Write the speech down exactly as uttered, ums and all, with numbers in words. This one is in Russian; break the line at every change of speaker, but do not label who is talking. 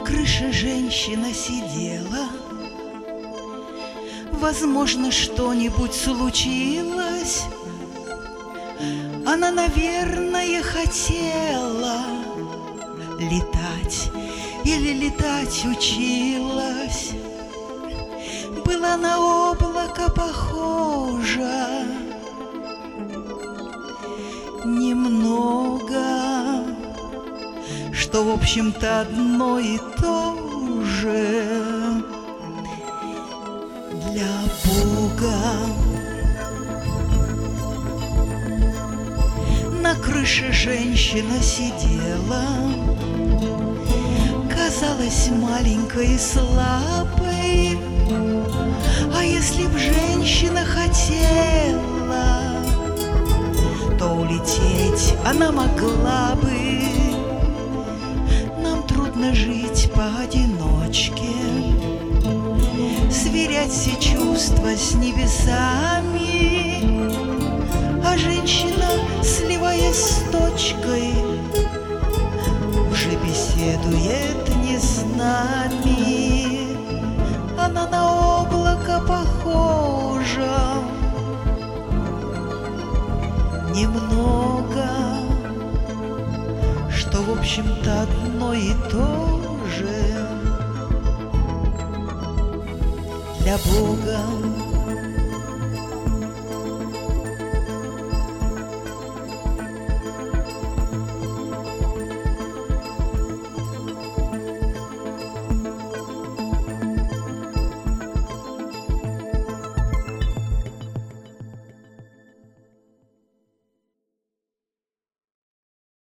крыше женщина сидела. Возможно, что-нибудь случилось. Она, наверное, хотела летать или летать училась. Была на облако похожа немного, что, в общем-то, одно и то же для Бога. На крыше женщина сидела, казалась маленькой и слабой. А если б женщина хотела, то улететь она могла бы. Нам трудно жить поодиночке, сверять все чувства с небесами. А женщина, сливаясь с точкой, уже беседует не с нами. Она на облако похожа немного, что, в общем-то, одно и то же для Бога.